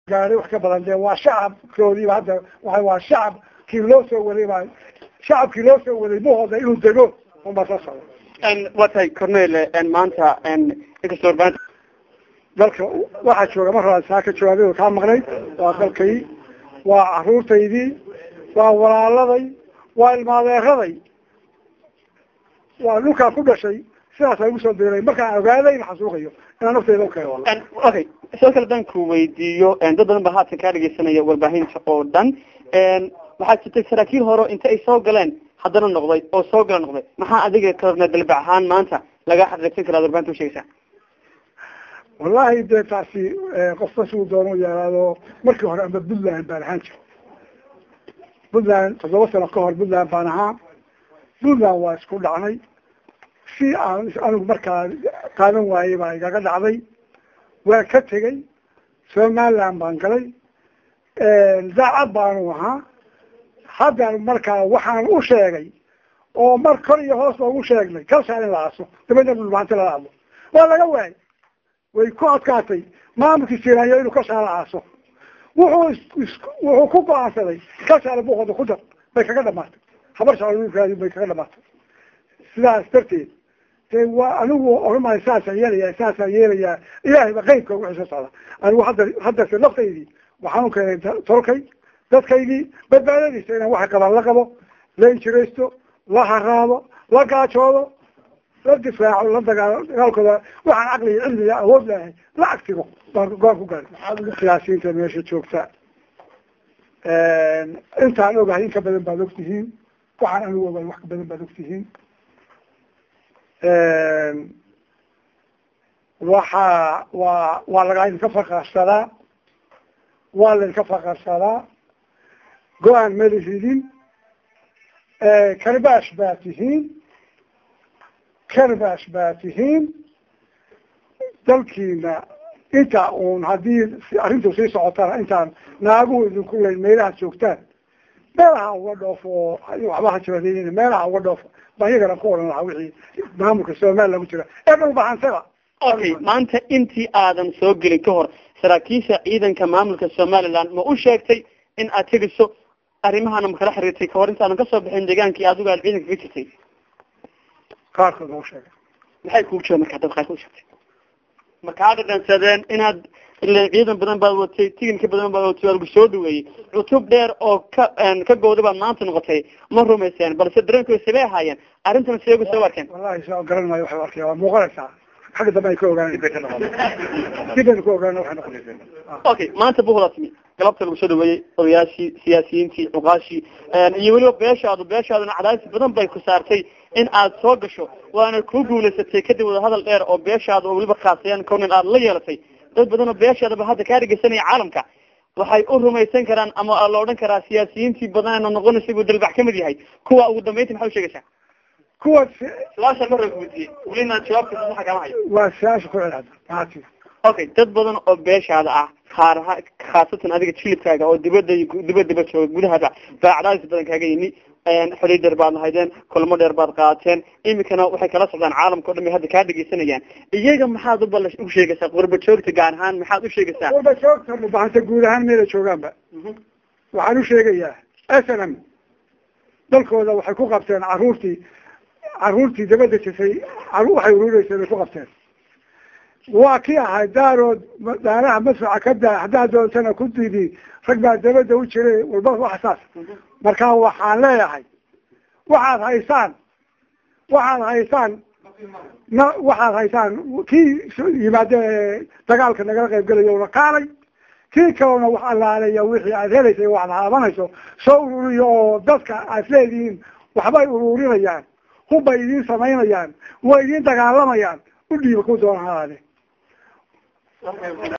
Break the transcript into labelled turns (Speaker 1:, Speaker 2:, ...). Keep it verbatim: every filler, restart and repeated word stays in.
Speaker 1: gaari wax ka badan dee waa shacabkoodii hadda waxa waa shacab kii loo soo waday baa shacabkii loo soo waday buhooda inuu dego uma soo socdo
Speaker 2: en watay cornel en maanta en inkastoo warbaahinta
Speaker 1: dalka waxaa jooga mar hore saa ka jawaabay oo kaa maqnay waa dalkay waa caruurtaydii waa walaaladay waa ilmaadeeraday waa dhulkaa ku dhashay sidaas ay ugu soo biiray markaan ogaaday in xasuuqayo inaan nafteyda u keeno
Speaker 2: okay soo kale dan ku weydiiyo dad badan ba haatan kaa dhegeysanaya warbaahinta oo dhan waxaa jirtay saraakiil hore inta ay soo galeen haddana noqday oo soo gala noqday maxaa adiga cornel dalbac ahaan maanta laga xaqiiqsan karaa warbaahinta usheegaysaa
Speaker 1: wallahi dee taasi qofka suu doono yaraado markii hore amba puntland baan ahaan jiro puntland toddoba sano ka hor puntland baan ahaa puntland waa isku dhacnay si aan anigu markaa qaadan waayey baa igaga dhacday waa ka tegay somaliland baan galay daacad baanu ahaa haddan markaa waxaan u sheegay oo mar kor iyo hoos baan ugu sheegnay kalshaan in la aaso dabadna dhulbaanta lala hadlo waa laga waayay way ku adkaatay maamulkii siinayo inuu kalshaala aaso wuxuu wuxuu ku go-aansaday kalshaala buuqooda ku dar bay kaga dhamaatay habar shacabkaadi bay kaga dhamaatay sidaas darteed dee waa anigu oramaayo saasaan yeelayaa saasaan yeelayaa ilaahay ba qeybka ugu xiso socda anigu hadda haddase naftaydii waxaan u keenay tolkay dadkaydii badbaadadiisa inaan waxa qabaan la qabo la injiraysto la haraabo la gaajoodo la difaaco la dagaalo dagaalkooda waxaan caqli iyo cilmiga awood leeyahay la agtigo baan goaan ku gaaray siyaasiyiinta meesha joogta intaan ogahay in ka badan baad ogtihiin waxaan anigu ogahay wax ka badan baad ogtihiin waxaa waa waa laga idinka faqaarsadaa waa laydinka faqaarsadaa go-aan mali ridin karbaash baa tihiin karbaash baa tihiin dalkiina inta uun haddii arrintu sii socotana intaan naaguhu idinku leyn meelaha joogtaan meelaha uga dhoofo oo waxba ha jiradeyn meelaha uga dhoofo baan iyagana ku oran lahaa wixii maamulka somaliland lagu jira ee dhulbaxantaga
Speaker 2: okay maanta intii aadan soo gelin ka hor saraakiisha ciidanka maamulka somaliland ma u sheegtay in aad tegiso arrimahana ma kala xiriirtay kahor intaadan kasoo bixin deegaankii adigu aad ciidanka ka jirtay
Speaker 1: qaarkood ma u sheegay
Speaker 2: maxay kugu jira markaa dad qaar ku sheegtay markaa dhadhansadeen inaad ileen ciidan badan baad watay tiginka badan baad watay waa lagu soo dhaweeyey cutub dheer oo ka ka gooda baad maanta noqotay ma rumayseen balse dareenkooda sabay ahaayeen arrintan sidee ugu soo arkeen
Speaker 1: wallahi soo garan maayo waxay arkeen waa muuqanaysaa xagga dambe ay ka ogaanayeen dibay ku ogaanayeen waxay noqonayeen
Speaker 2: okay maanta buuqda timi galabta lagu soo dhaweeyey odayaashii siyaasiyiintii cuqaashii iyo weliba beeshaadu beeshaaduna cadaadis badan bay ku saartay in aad soo gasho waana ku guulaysatay kadib wada hadal dheer oo beeshaada oo weliba kaasayaan cornel aad la yeelatay dad badan oo beeshaadaba hadda kaa dhegeysanaya caalamka waxay u rumaysan karaan ama la odhan karaa siyaasiyiintii badanna noqonaysa buu dalbax kamid yahay kuwa ugu dambeyntii maxaa usheegaysaa
Speaker 1: kuwa
Speaker 2: su-aasha marra guudiyey welina jawaabta waxa kama hayo
Speaker 1: waa su-aasha ku celcada maati
Speaker 2: okay dad badan oo beeshaada ah qaar khaasatan adiga jilibkaaga oo dibadda dibadda dibad jooga gudahaada baa cadaadis badan kaaga yimi xoliy dheer baad lahaydeen kulamo dheer baad qaateen imikana waxay kala socdaan caalamka o dhan bay hadda kaa dhegeysanayaan iyaga maxaad u bala u sheegaysaa qurba joogta gaar ahaan maxaad u sheegaysaa
Speaker 1: qurba joogta mubahanta guud ahaan meela joogaanba waxaan u sheegayaa s n m dalkooda waxay ku qabteen caruurtii caruurtii dabadda jisay waxay urureysay bay ku qabteen waa kii ahay daarood daaraha masraca ka daa haddaad doontana ku didi rag baa dabadda u jiray walba waxsaas markaa waxaan leeyahay waxaad haysaan waxaad haysaan na waxaad haysaan kii yimaade dagaalka nagala qayb gelayo una kaalay kii kalena wax allaaleya wixii aad helaysay waxaad haabanayso soo ururiyo oo dadka aad leedihiin waxbay ururinayaan hubbay idiin samaynayaan way idiin dagaalamayaan u dhiiba ku doona halaade